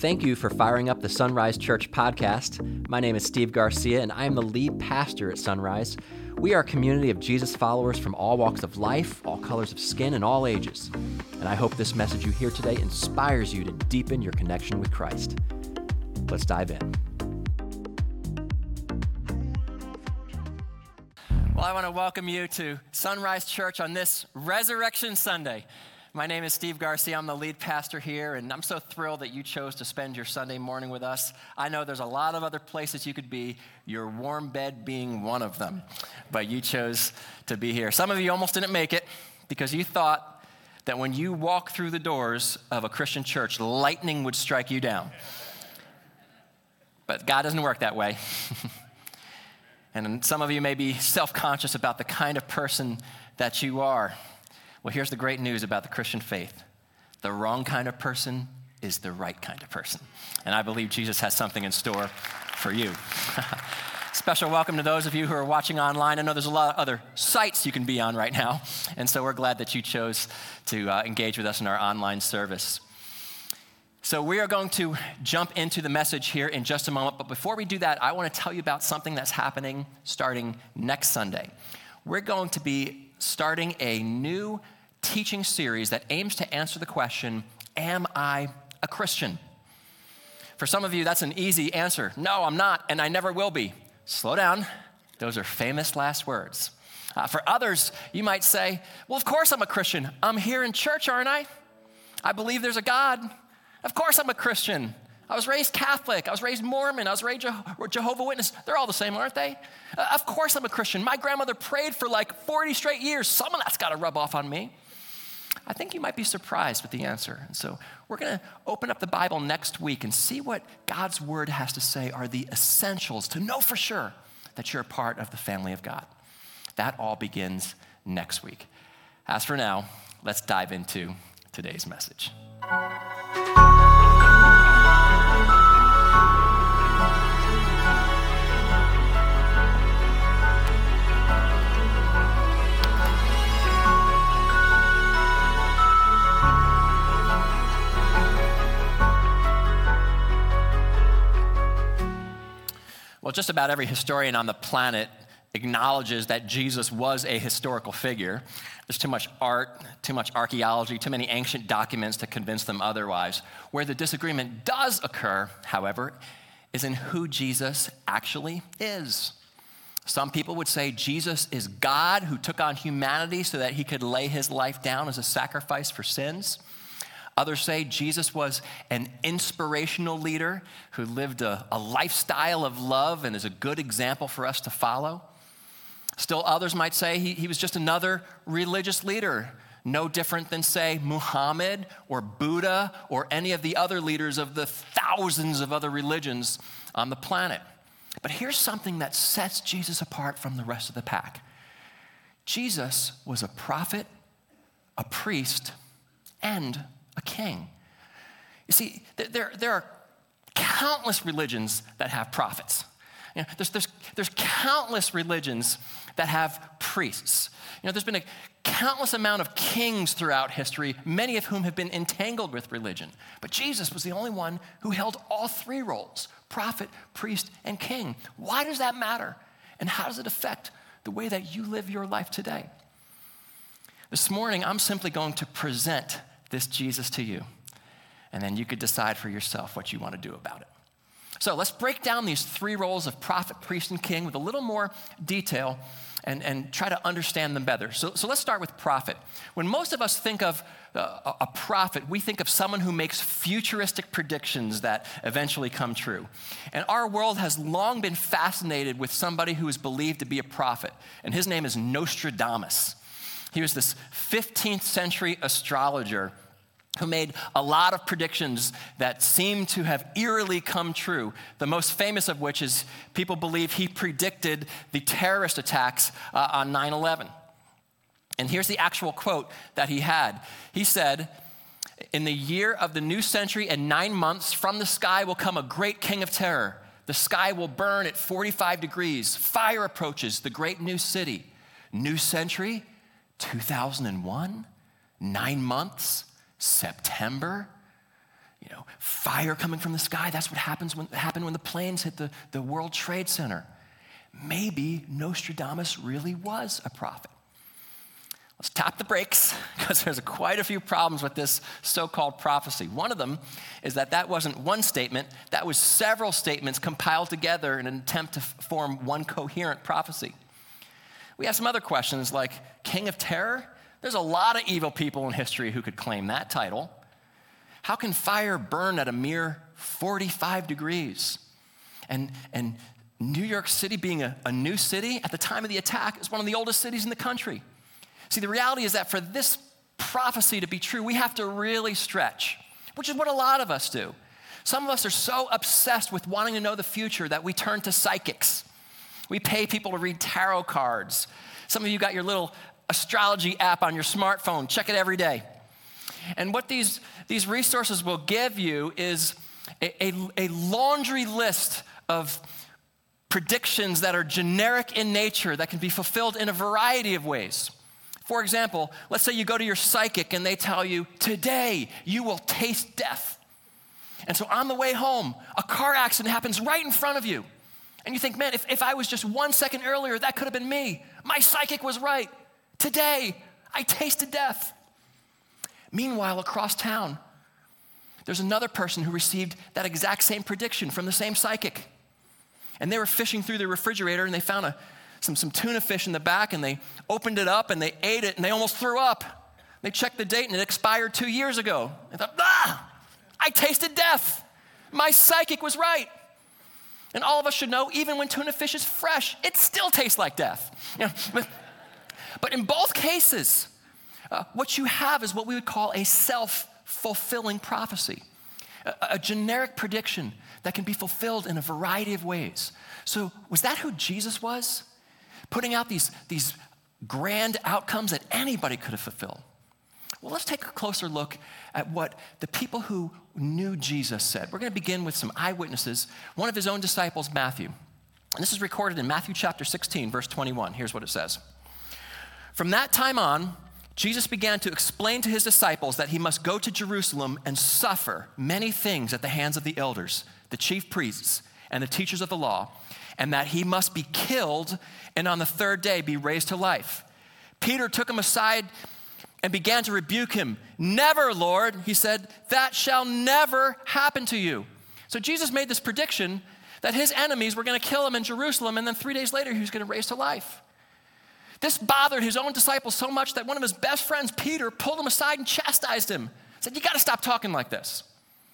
Thank you for firing up the Sunrise Church podcast. My name is Steve Garcia, and I am the lead pastor at Sunrise. We are a community of Jesus followers from all walks of life, all colors of skin, and all ages. And I hope this message you hear today inspires you to deepen your connection with Christ. Let's dive in. Well, I want to welcome you to Sunrise Church on this Resurrection Sunday. My name is Steve Garcia. I'm the lead pastor here, and I'm so thrilled that you chose to spend your Sunday morning with us. I know there's a lot of other places you could be, your warm bed being one of them, but you chose to be here. Some of you almost didn't make it because you thought that when you walk through the doors of a Christian church, lightning would strike you down. But God doesn't work that way. And some of you may be self-conscious about the kind of person that you are. Well, here's the great news about the Christian faith. The wrong kind of person is the right kind of person. And I believe Jesus has something in store for you. Special welcome to those of you who are watching online. I know there's a lot of other sites you can be on right now. And so we're glad that you chose to engage with us in our online service. So we are going to jump into the message here in just a moment. But before we do that, I want to tell you about something that's happening starting next Sunday. We're going to be starting a new teaching series that aims to answer the question, am I a Christian? For some of you, that's an easy answer. No, I'm not, and I never will be. Slow down. Those are famous last words. For others, you might say, well, of course I'm a Christian. I'm here in church, aren't I? I believe there's a God. Of course I'm a Christian. I was raised Catholic. I was raised Mormon. I was raised Jehovah's Witness. They're all the same, aren't they? Of course I'm a Christian. My grandmother prayed for like 40 straight years. Some of that's got to rub off on me. I think you might be surprised with the answer. And so we're going to open up the Bible next week and see what God's word has to say are the essentials to know for sure that you're a part of the family of God. That all begins next week. As for now, let's dive into today's message. Well, just about every historian on the planet acknowledges that Jesus was a historical figure. There's too much art, too much archaeology, too many ancient documents to convince them otherwise. Where the disagreement does occur, however, is in who Jesus actually is. Some people would say Jesus is God who took on humanity so that he could lay his life down as a sacrifice for sins. Others say Jesus was an inspirational leader who lived a lifestyle of love and is a good example for us to follow. Still others might say he was just another religious leader, no different than, say, Muhammad or Buddha or any of the other leaders of the thousands of other religions on the planet. But here's something that sets Jesus apart from the rest of the pack. Jesus was a prophet, a priest, and a king. You see, there are countless religions that have prophets. You know, there's countless religions that have priests. You know, there's been a countless amount of kings throughout history, many of whom have been entangled with religion. But Jesus was the only one who held all three roles, prophet, priest, and king. Why does that matter? And how does it affect the way that you live your life today? This morning, I'm simply going to present this Jesus to you, and then you could decide for yourself what you want to do about it. So let's break down these three roles of prophet, priest, and king with a little more detail and try to understand them better. So let's start with prophet. When most of us think of a prophet, we think of someone who makes futuristic predictions that eventually come true. And our world has long been fascinated with somebody who is believed to be a prophet, and his name is Nostradamus. He was this 15th century astrologer who made a lot of predictions that seem to have eerily come true. The most famous of which is people believe he predicted the terrorist attacks on 9/11. And here's the actual quote that he had. He said, "In the year of the new century and 9 months, from the sky will come a great king of terror. The sky will burn at 45 degrees. Fire approaches the great new city. New century, 2001, 9 months, September. fire coming from the sky. That's what happened when the planes hit the World Trade Center. Maybe Nostradamus really was a prophet. Let's tap the brakes, because there's quite a few problems with this so-called prophecy. One of them is that wasn't one statement, that was several statements compiled together in an attempt to form one coherent prophecy. We have some other questions like King of Terror. There's a lot of evil people in history who could claim that title. How can fire burn at a mere 45 degrees? And New York City being a new city at the time of the attack is one of the oldest cities in the country. See, the reality is that for this prophecy to be true, we have to really stretch, which is what a lot of us do. Some of us are so obsessed with wanting to know the future that we turn to psychics. We pay people to read tarot cards. Some of you got your little astrology app on your smartphone. Check it every day. And what these resources will give you is a laundry list of predictions that are generic in nature that can be fulfilled in a variety of ways. For example, let's say you go to your psychic and they tell you, today you will taste death. And so on the way home, a car accident happens right in front of you. And you think, man, if I was just 1 second earlier, that could have been me. My psychic was right. Today, I tasted death. Meanwhile, across town, there's another person who received that exact same prediction from the same psychic. And they were fishing through the refrigerator and they found some tuna fish in the back, and they opened it up and they ate it and they almost threw up. They checked the date and it expired 2 years ago. They thought, I tasted death. My psychic was right. And all of us should know, even when tuna fish is fresh, it still tastes like death. But in both cases, what you have is what we would call a self-fulfilling prophecy, a generic prediction that can be fulfilled in a variety of ways. So was that who Jesus was? Putting out these grand outcomes that anybody could have fulfilled. Well, let's take a closer look at what the people who knew Jesus said. We're going to begin with some eyewitnesses, one of his own disciples, Matthew. And this is recorded in Matthew chapter 16, verse 21. Here's what it says. From that time on, Jesus began to explain to his disciples that he must go to Jerusalem and suffer many things at the hands of the elders, the chief priests, and the teachers of the law, and that he must be killed and on the third day be raised to life. Peter took him aside and began to rebuke him. Never, Lord, he said, that shall never happen to you. So Jesus made this prediction that his enemies were going to kill him in Jerusalem, and then 3 days later he was going to raise to life. This bothered his own disciples so much that one of his best friends, Peter, pulled him aside and chastised him. Said, you got to stop talking like this.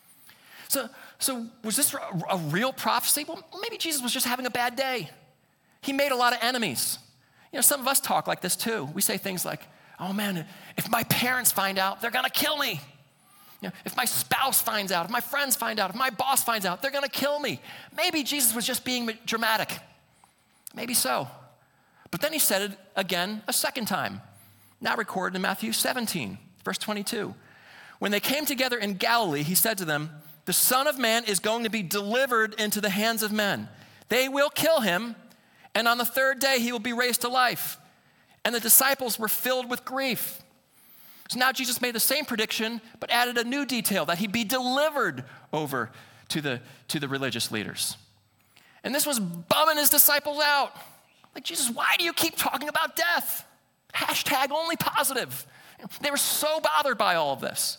So was this a real prophecy? Well, maybe Jesus was just having a bad day. He made a lot of enemies. Some of us talk like this too. We say things like, oh man, if my parents find out, they're going to kill me. If my spouse finds out, if my friends find out, if my boss finds out, they're going to kill me. Maybe Jesus was just being dramatic. Maybe so. But then he said it again a second time, now recorded in Matthew 17, verse 22. When they came together in Galilee, he said to them, the Son of Man is going to be delivered into the hands of men. They will kill him, and on the third day he will be raised to life. And the disciples were filled with grief. So now Jesus made the same prediction, but added a new detail, that he'd be delivered over to the religious leaders. And this was bumming his disciples out. Like, Jesus, why do you keep talking about death? Hashtag only positive. They were so bothered by all of this.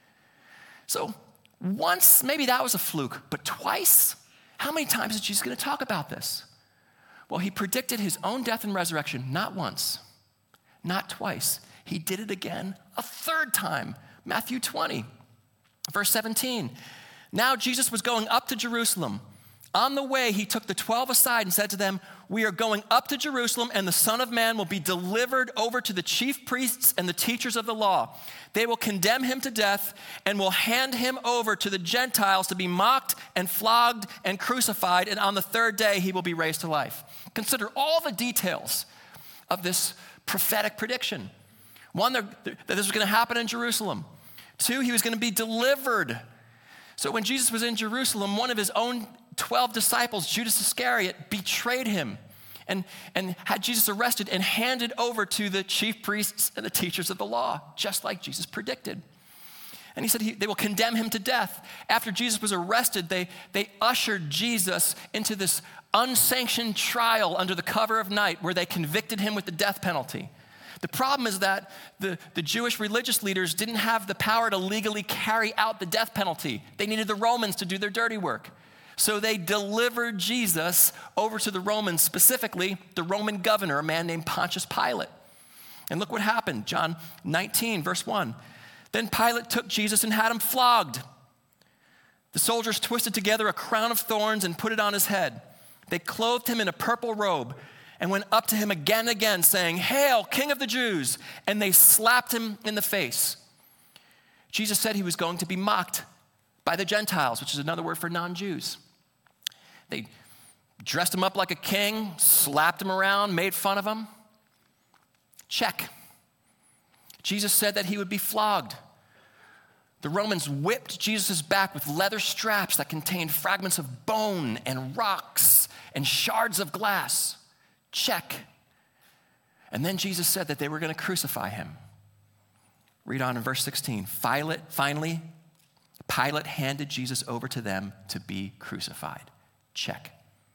So once, maybe that was a fluke, but twice? How many times is Jesus going to talk about this? Well, he predicted his own death and resurrection not once, not twice. He did it again a third time. Matthew 20, verse 17. Now Jesus was going up to Jerusalem. On the way, he took the 12 aside and said to them, we are going up to Jerusalem, and the Son of Man will be delivered over to the chief priests and the teachers of the law. They will condemn him to death and will hand him over to the Gentiles to be mocked and flogged and crucified, and on the third day he will be raised to life. Consider all the details of this prophetic prediction. One, that this was going to happen in Jerusalem. Two, he was going to be delivered. So when Jesus was in Jerusalem, one of his own 12 disciples, Judas Iscariot, betrayed him and had Jesus arrested and handed over to the chief priests and the teachers of the law, just like Jesus predicted. And he said they will condemn him to death. After Jesus was arrested, they ushered Jesus into this unsanctioned trial under the cover of night where they convicted him with the death penalty. The problem is that the Jewish religious leaders didn't have the power to legally carry out the death penalty. They needed the Romans to do their dirty work. So they delivered Jesus over to the Romans, specifically the Roman governor, a man named Pontius Pilate. And look what happened, John 19, verse 1. Then Pilate took Jesus and had him flogged. The soldiers twisted together a crown of thorns and put it on his head. They clothed him in a purple robe and went up to him again and again, saying, "Hail, King of the Jews!" And they slapped him in the face. Jesus said he was going to be mocked by the Gentiles, which is another word for non-Jews. They dressed him up like a king, slapped him around, made fun of him. Check. Jesus said that he would be flogged. The Romans whipped Jesus' back with leather straps that contained fragments of bone and rocks and shards of glass. Check. And then Jesus said that they were going to crucify him. Read on in verse 16. Finally, Pilate handed Jesus over to them to be crucified. Check.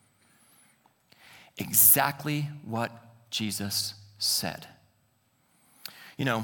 Exactly what Jesus said. You know,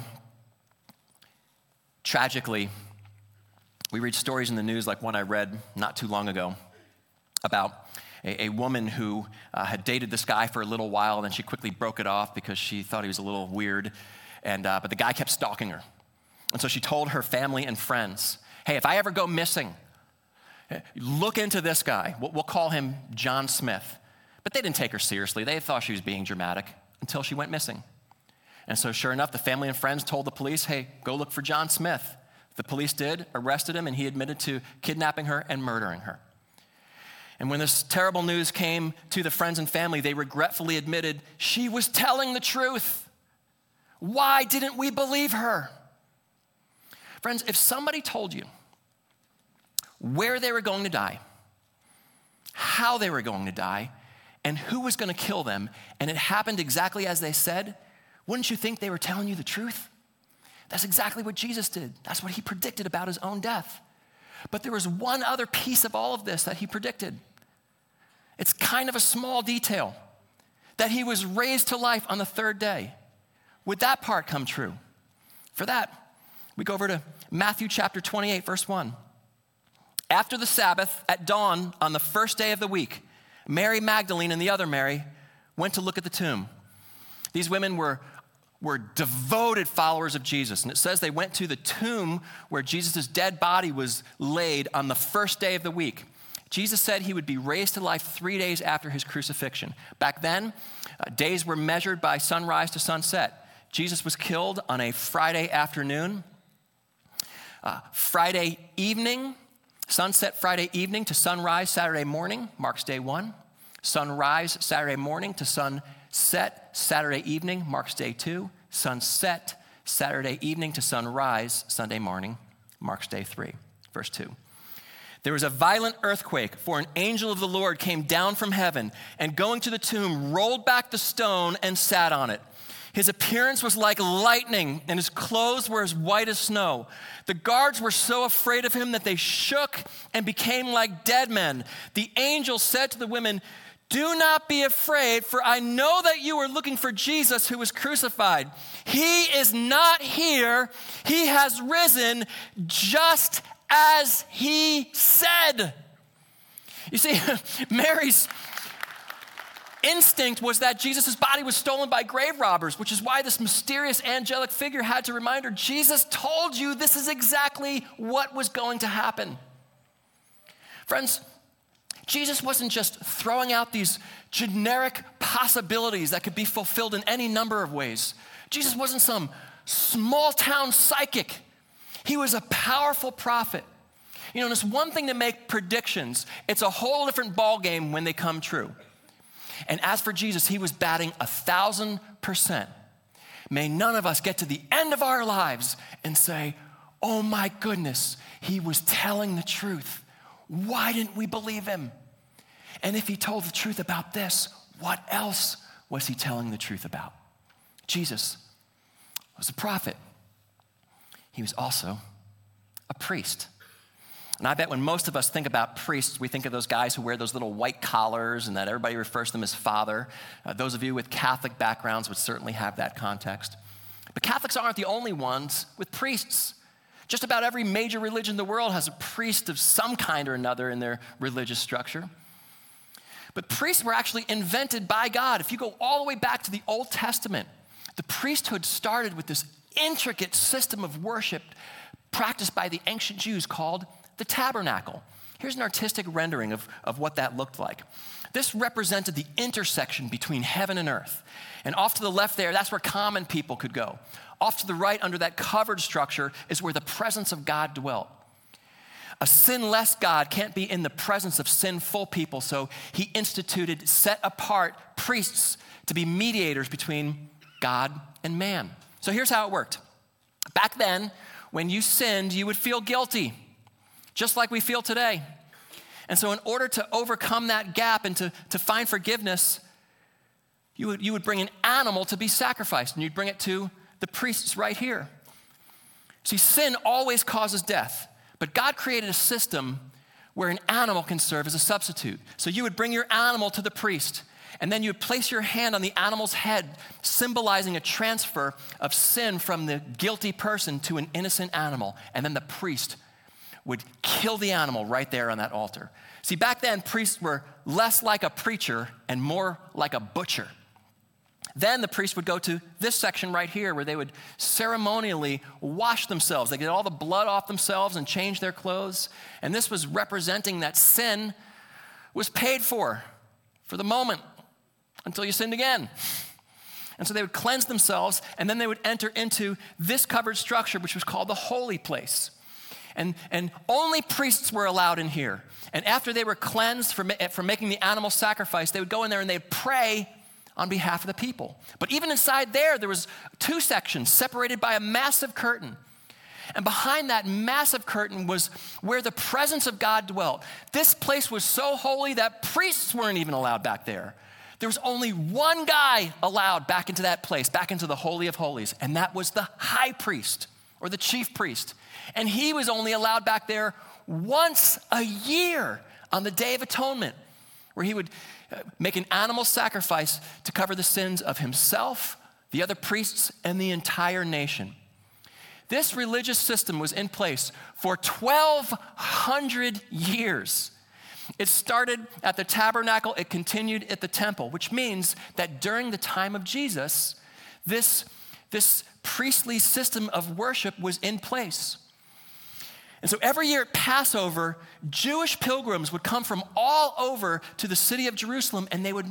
tragically, we read stories in the news like one I read not too long ago about a woman who had dated this guy for a little while, and then she quickly broke it off because she thought he was a little weird, but the guy kept stalking her. And so she told her family and friends, "Hey, if I ever go missing, look into this guy. We'll call him John Smith." But they didn't take her seriously. They thought she was being dramatic until she went missing. And so sure enough, the family and friends told the police, "Hey, go look for John Smith." The police did, arrested him, and he admitted to kidnapping her and murdering her. And when this terrible news came to the friends and family, they regretfully admitted, "She was telling the truth. Why didn't we believe her?" Friends, if somebody told you where they were going to die, how they were going to die, and who was going to kill them, and it happened exactly as they said, wouldn't you think they were telling you the truth? That's exactly what Jesus did. That's what he predicted about his own death. But there was one other piece of all of this that he predicted. It's kind of a small detail, that he was raised to life on the third day. Would that part come true? For that, we go over to Matthew chapter 28, verse 1. After the Sabbath, at dawn on the first day of the week, Mary Magdalene and the other Mary went to look at the tomb. These women were devoted followers of Jesus. And it says they went to the tomb where Jesus' dead body was laid on the first day of the week. Jesus said he would be raised to life 3 days after his crucifixion. Back then, days were measured by sunrise to sunset. Jesus was killed on a Friday afternoon. Friday evening, sunset Friday evening to sunrise Saturday morning marks day one. Sunrise Saturday morning to sunset Saturday evening marks day two. Sunset Saturday evening to sunrise Sunday morning marks day three. Verse 2. There was a violent earthquake, for an angel of the Lord came down from heaven and going to the tomb rolled back the stone and sat on it. His appearance was like lightning, and his clothes were as white as snow. The guards were so afraid of him that they shook and became like dead men. The angel said to the women, "Do not be afraid, for I know that you are looking for Jesus who was crucified. He is not here. He has risen just as he said." You see, Mary's instinct was that Jesus' body was stolen by grave robbers, which is why this mysterious angelic figure had to remind her, Jesus told you this is exactly what was going to happen. Friends, Jesus wasn't just throwing out these generic possibilities that could be fulfilled in any number of ways. Jesus wasn't some small town psychic. He was a powerful prophet. You know, and it's one thing to make predictions. It's a whole different ballgame when they come true. And as for Jesus, he was batting 1,000%. May none of us get to the end of our lives and say, oh my goodness, he was telling the truth. Why didn't we believe him? And if he told the truth about this, what else was he telling the truth about? Jesus was a prophet. He was also a a priest. And I bet when most of us think about priests, we think of those guys who wear those little white collars and that everybody refers to them as father. Those of you with Catholic backgrounds would certainly have that context. But Catholics aren't the only ones with priests. Just about every major religion in the world has a priest of some kind or another in their religious structure. But priests were actually invented by God. If you go all the way back to the Old Testament, the priesthood started with this intricate system of worship practiced by the ancient Jews called the tabernacle. Here's an artistic rendering of what that looked like. This represented the intersection between heaven and earth. And off to the left there, that's where common people could go. Off to the right, under that covered structure, is where the presence of God dwelt. A sinless God can't be in the presence of sinful people, so he instituted set-apart priests to be mediators between God and man. So here's how it worked. Back then, when you sinned, you would feel guilty, just like we feel today. And so in order to overcome that gap and to find forgiveness, you would bring an animal to be sacrificed, and you'd bring it to the priests right here. See, sin always causes death, but God created a system where an animal can serve as a substitute. So you would bring your animal to the priest, and then you would place your hand on the animal's head, symbolizing a transfer of sin from the guilty person to an innocent animal, and then the priest would kill the animal right there on that altar. See, back then, priests were less like a preacher and more like a butcher. Then the priest would go to this section right here where they would ceremonially wash themselves. They get all the blood off themselves and change their clothes. And this was representing that sin was paid for the moment until you sinned again. And so they would cleanse themselves, and then they would enter into this covered structure, which was called the holy place. And only priests were allowed in here. And after they were cleansed from making the animal sacrifice, they would go in there and they'd pray on behalf of the people. But even inside there was 2 sections separated by a massive curtain. And behind that massive curtain was where the presence of God dwelt. This place was so holy that priests weren't even allowed back there. There was only one guy allowed back into that place, back into the Holy of Holies, and that was the high priest or the chief priest. And he was only allowed back there once a year on the Day of Atonement, where he would make an animal sacrifice to cover the sins of himself, the other priests, and the entire nation. This religious system was in place for 1,200 years. It started at the tabernacle, it continued at the temple, which means that during the time of Jesus, this priestly system of worship was in place. And so every year at Passover, Jewish pilgrims would come from all over to the city of Jerusalem, and they would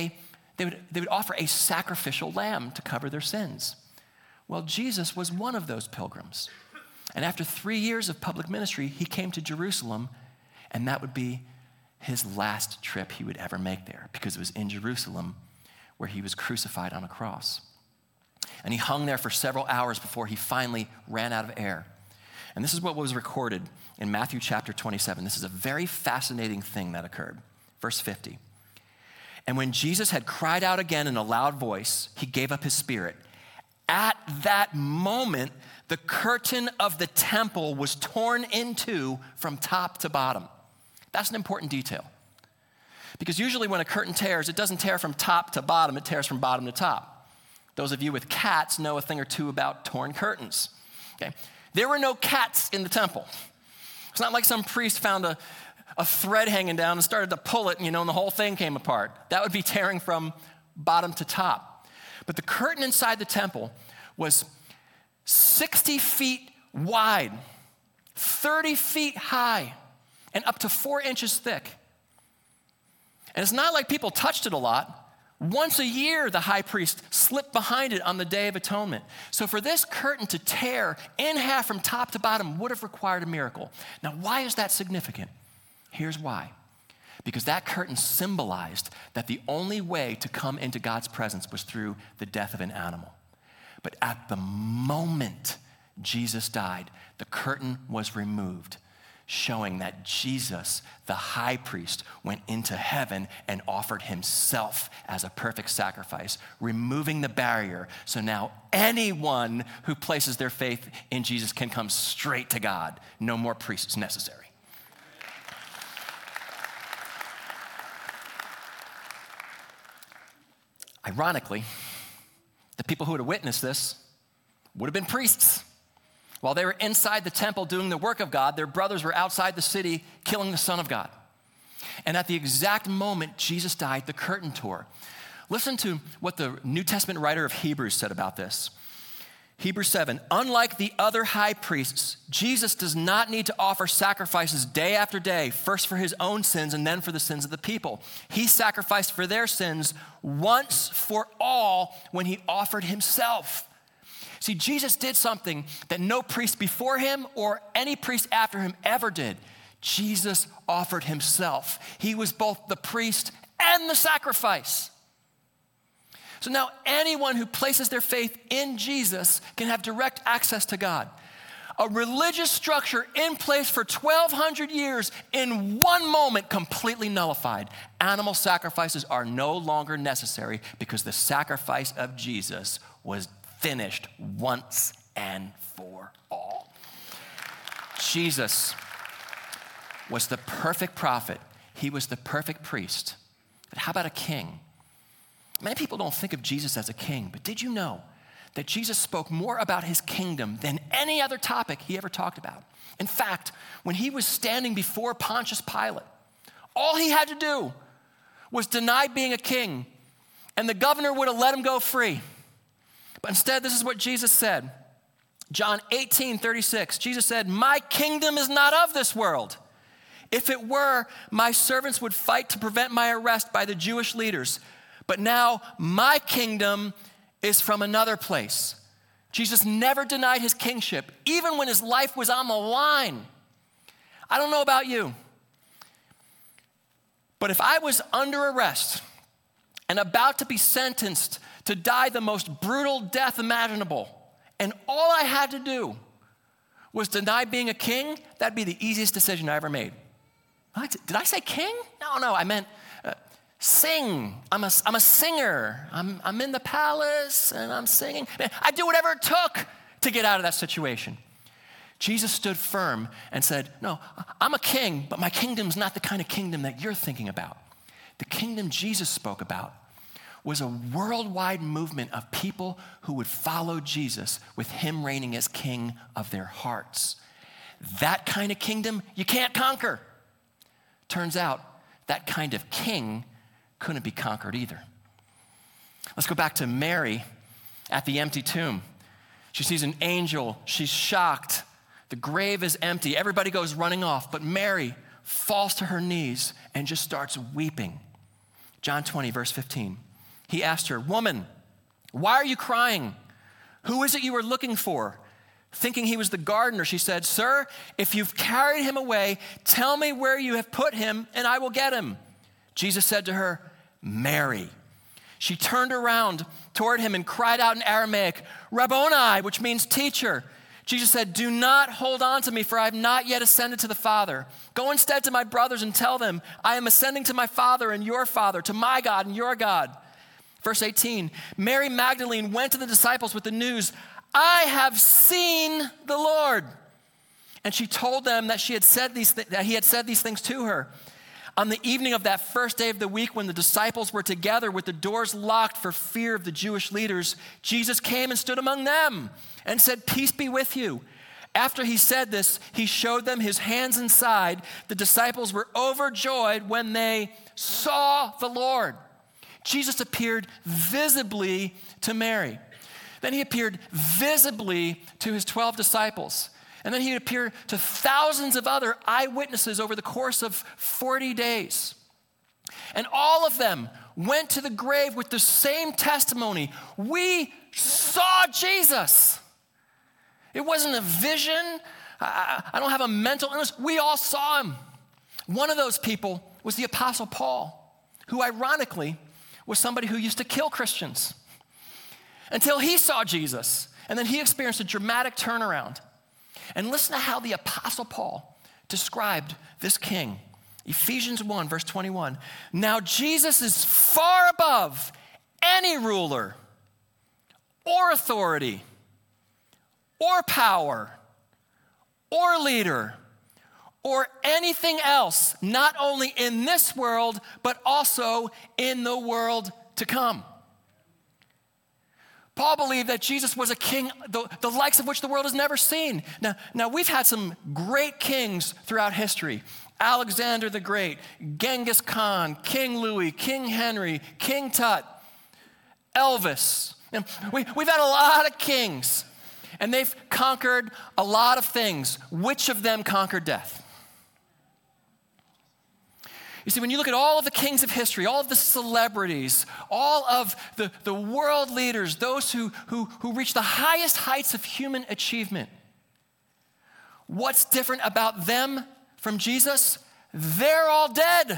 offer a sacrificial lamb to cover their sins. Well, Jesus was one of those pilgrims. And after 3 years of public ministry, he came to Jerusalem, and that would be his last trip he would ever make there, because it was in Jerusalem where he was crucified on a cross. And he hung there for several hours before he finally ran out of air. And this is what was recorded in Matthew chapter 27. This is a very fascinating thing that occurred. Verse 50. And when Jesus had cried out again in a loud voice, he gave up his spirit. At that moment, the curtain of the temple was torn in two from top to bottom. That's an important detail. Because usually when a curtain tears, it doesn't tear from top to bottom, it tears from bottom to top. Those of you with cats know a thing or two about torn curtains. Okay. There were no cats in the temple. It's not like some priest found a thread hanging down and started to pull it, and the whole thing came apart. That would be tearing from bottom to top. But the curtain inside the temple was 60 feet wide, 30 feet high, and up to 4 inches thick. And it's not like people touched it a lot. Once a year, the high priest slipped behind it on the Day of Atonement. So for this curtain to tear in half from top to bottom would have required a miracle. Now, why is that significant? Here's why. Because that curtain symbolized that the only way to come into God's presence was through the death of an animal. But at the moment Jesus died, the curtain was removed showing that Jesus, the high priest, went into heaven and offered himself as a perfect sacrifice, removing the barrier. So now anyone who places their faith in Jesus can come straight to God. No more priests necessary. Ironically, the people who would have witnessed this would have been priests. While they were inside the temple doing the work of God, their brothers were outside the city killing the Son of God. And at the exact moment Jesus died, the curtain tore. Listen to what the New Testament writer of Hebrews said about this. Hebrews 7, unlike the other high priests, Jesus does not need to offer sacrifices day after day, first for his own sins and then for the sins of the people. He sacrificed for their sins once for all when he offered himself. See, Jesus did something that no priest before him or any priest after him ever did. Jesus offered himself. He was both the priest and the sacrifice. So now anyone who places their faith in Jesus can have direct access to God. A religious structure in place for 1,200 years in one moment completely nullified. Animal sacrifices are no longer necessary because the sacrifice of Jesus was finished once and for all. Jesus was the perfect prophet. He was the perfect priest. But how about a king? Many people don't think of Jesus as a king, but did you know that Jesus spoke more about his kingdom than any other topic he ever talked about? In fact, when he was standing before Pontius Pilate, all he had to do was deny being a king, and the governor would have let him go free. But instead, this is what Jesus said. John 18:36, Jesus said, "My kingdom is not of this world. If it were, my servants would fight to prevent my arrest by the Jewish leaders. But now my kingdom is from another place." Jesus never denied his kingship, even when his life was on the line. I don't know about you, but if I was under arrest and about to be sentenced to die the most brutal death imaginable, and all I had to do was deny being a king, that'd be the easiest decision I ever made. Did I say king? No, I meant sing. I'm a singer. I'm in the palace and I'm singing. I'd do whatever it took to get out of that situation. Jesus stood firm and said, no, I'm a king, but my kingdom's not the kind of kingdom that you're thinking about. The kingdom Jesus spoke about was a worldwide movement of people who would follow Jesus with him reigning as king of their hearts. That kind of kingdom you can't conquer. Turns out that kind of king couldn't be conquered either. Let's go back to Mary at the empty tomb. She sees an angel. She's shocked. The grave is empty. Everybody goes running off, but Mary falls to her knees and just starts weeping. John 20, verse 15. He asked her, "Woman, why are you crying? Who is it you were looking for?" Thinking he was the gardener, she said, "Sir, if you've carried him away, tell me where you have put him and I will get him." Jesus said to her, "Mary." She turned around toward him and cried out in Aramaic, "Rabboni," which means teacher. Jesus said, "Do not hold on to me, for I have not yet ascended to the Father. Go instead to my brothers and tell them, I am ascending to my Father and your Father, to my God and your God." Verse 18, Mary Magdalene went to the disciples with the news, "I have seen the Lord." And she told them that he had said these things to her. On the evening of that first day of the week, when the disciples were together with the doors locked for fear of the Jewish leaders, Jesus came and stood among them and said, "Peace be with you." After he said this, he showed them his hands and side. The disciples were overjoyed when they saw the Lord. Jesus appeared visibly to Mary. Then he appeared visibly to his 12 disciples. And then he appeared to thousands of other eyewitnesses over the course of 40 days. And all of them went to the grave with the same testimony. We saw Jesus. It wasn't a vision. I don't have a mental illness. We all saw him. One of those people was the Apostle Paul, who ironically was somebody who used to kill Christians until he saw Jesus. And then he experienced a dramatic turnaround. And listen to how the Apostle Paul described this king. Ephesians 1, verse 21. Now Jesus is far above any ruler or authority or power or leader or anything else, not only in this world, but also in the world to come. Paul believed that Jesus was a king, the likes of which the world has never seen. Now we've had some great kings throughout history. Alexander the Great, Genghis Khan, King Louis, King Henry, King Tut, Elvis. We've had a lot of kings, and they've conquered a lot of things. Which of them conquered death? You see, when you look at all of the kings of history, all of the celebrities, all of the world leaders, those who reach the highest heights of human achievement, what's different about them from Jesus? They're all dead.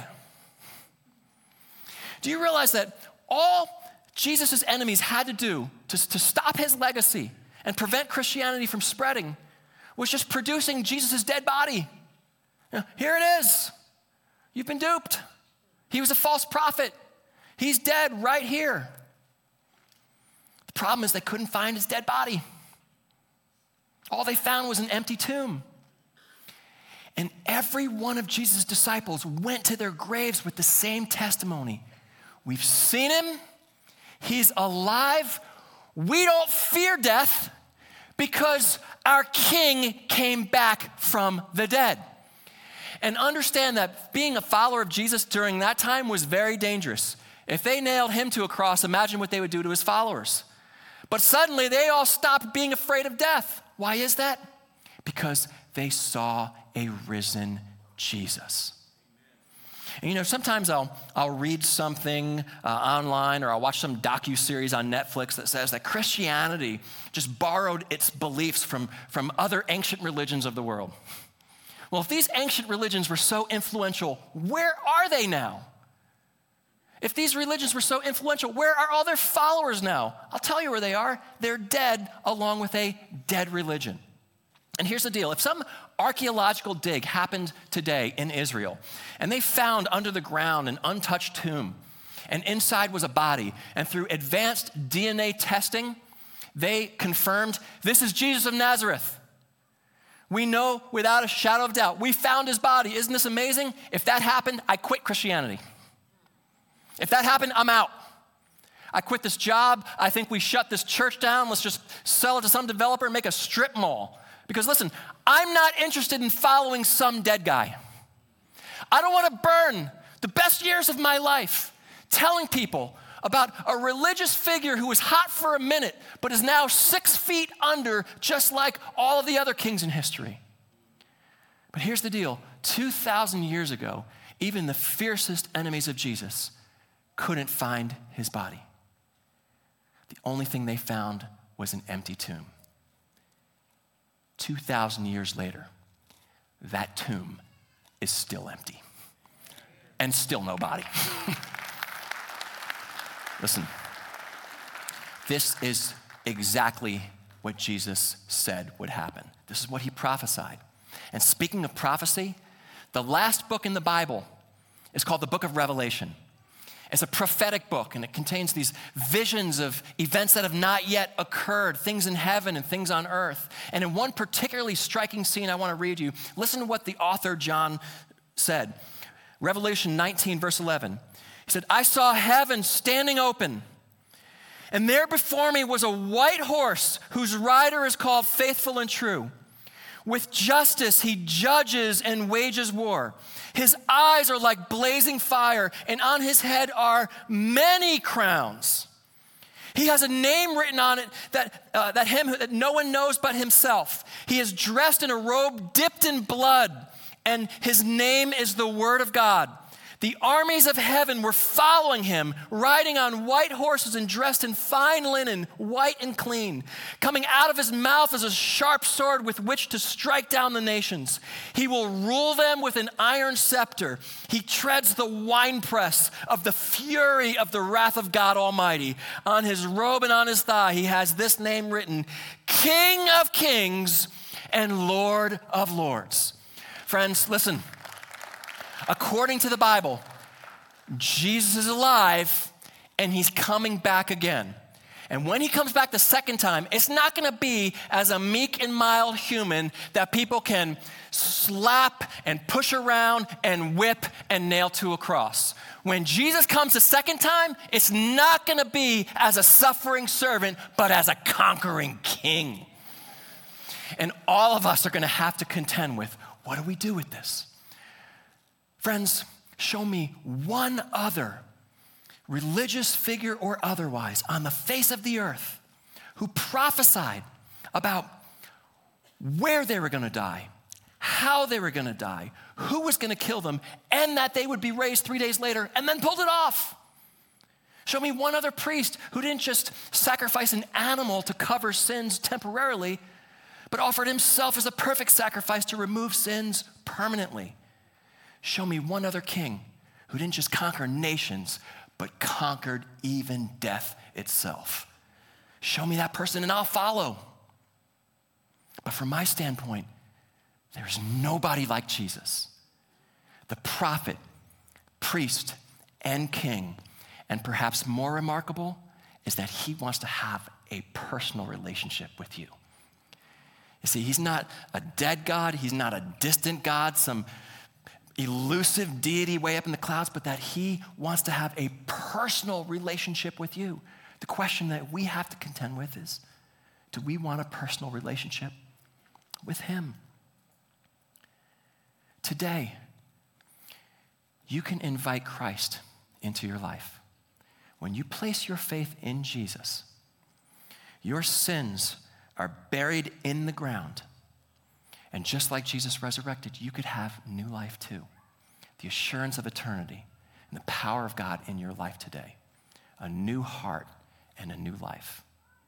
Do you realize that all Jesus' enemies had to do to stop his legacy and prevent Christianity from spreading was just producing Jesus' dead body? Here it is. You've been duped. He was a false prophet. He's dead right here. The problem is they couldn't find his dead body. All they found was an empty tomb. And every one of Jesus' disciples went to their graves with the same testimony. We've seen him. He's alive. We don't fear death because our king came back from the dead. And understand that being a follower of Jesus during that time was very dangerous. If they nailed him to a cross, imagine what they would do to his followers. But suddenly they all stopped being afraid of death. Why is that? Because they saw a risen Jesus. And sometimes I'll read something online, or I'll watch some docuseries on Netflix that says that Christianity just borrowed its beliefs from other ancient religions of the world. Well, if these ancient religions were so influential, where are they now? If these religions were so influential, where are all their followers now? I'll tell you where they are. They're dead along with a dead religion. And here's the deal. If some archaeological dig happened today in Israel, and they found under the ground an untouched tomb, and inside was a body, and through advanced DNA testing, they confirmed this is Jesus of Nazareth. We know without a shadow of doubt, we found his body. Isn't this amazing? If that happened, I quit Christianity. If that happened, I'm out. I quit this job. I think we shut this church down. Let's just sell it to some developer and make a strip mall. Because listen, I'm not interested in following some dead guy. I don't want to burn the best years of my life telling people about a religious figure who was hot for a minute, but is now 6 feet under, just like all of the other kings in history. But here's the deal. 2,000 years ago, even the fiercest enemies of Jesus couldn't find his body. The only thing they found was an empty tomb. 2,000 years later, that tomb is still empty and still no body. Listen, this is exactly what Jesus said would happen. This is what he prophesied. And speaking of prophecy, the last book in the Bible is called the book of Revelation. It's a prophetic book, and it contains these visions of events that have not yet occurred, things in heaven and things on earth. And in one particularly striking scene I want to read you, listen to what the author John said. Revelation 19, verse 11. He said, I saw heaven standing open, and there before me was a white horse whose rider is called Faithful and True. With justice he judges and wages war. His eyes are like blazing fire, and on his head are many crowns. He has a name written on it that no one knows but himself. He is dressed in a robe dipped in blood, and his name is the Word of God. The armies of heaven were following him, riding on white horses and dressed in fine linen, white and clean. Coming out of his mouth is a sharp sword with which to strike down the nations. He will rule them with an iron scepter. He treads the winepress of the fury of the wrath of God Almighty. On his robe and on his thigh, he has this name written, King of Kings and Lord of Lords. Friends, listen. According to the Bible, Jesus is alive and he's coming back again. And when he comes back the second time, it's not going to be as a meek and mild human that people can slap and push around and whip and nail to a cross. When Jesus comes the second time, it's not going to be as a suffering servant, but as a conquering king. And all of us are going to have to contend with, what do we do with this? Friends, show me one other religious figure or otherwise on the face of the earth who prophesied about where they were going to die, how they were going to die, who was going to kill them, and that they would be raised 3 days later and then pulled it off. Show me one other priest who didn't just sacrifice an animal to cover sins temporarily, but offered himself as a perfect sacrifice to remove sins permanently. Show me one other king who didn't just conquer nations, but conquered even death itself. Show me that person and I'll follow. But from my standpoint, there's nobody like Jesus, the prophet, priest, and king. And perhaps more remarkable is that he wants to have a personal relationship with you. You see, he's not a dead God. He's not a distant God, some elusive deity way up in the clouds, but that he wants to have a personal relationship with you. The question that we have to contend with is, do we want a personal relationship with him? Today, you can invite Christ into your life. When you place your faith in Jesus, your sins are buried in the ground. And just like Jesus resurrected, you could have new life too. The assurance of eternity and the power of God in your life today. A new heart and a new life.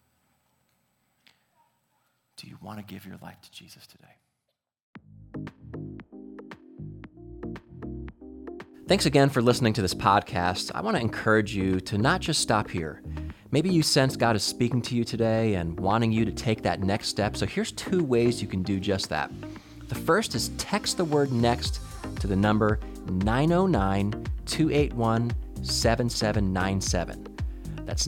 Do you want to give your life to Jesus today? Thanks again for listening to this podcast. I want to encourage you to not just stop here. Maybe you sense God is speaking to you today and wanting you to take that next step. So here's 2 ways you can do just that. The first is text the word NEXT to the number 909-281-7797. That's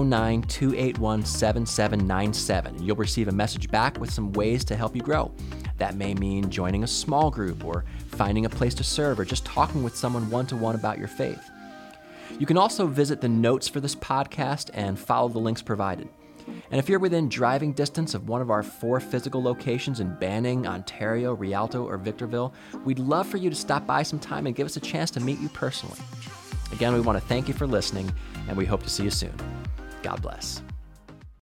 909-281-7797. And you'll receive a message back with some ways to help you grow. That may mean joining a small group or finding a place to serve or just talking with someone one-to-one about your faith. You can also visit the notes for this podcast and follow the links provided. And if you're within driving distance of one of our 4 physical locations in Banning, Ontario, Rialto, or Victorville, we'd love for you to stop by sometime and give us a chance to meet you personally. Again, we want to thank you for listening, and we hope to see you soon. God bless.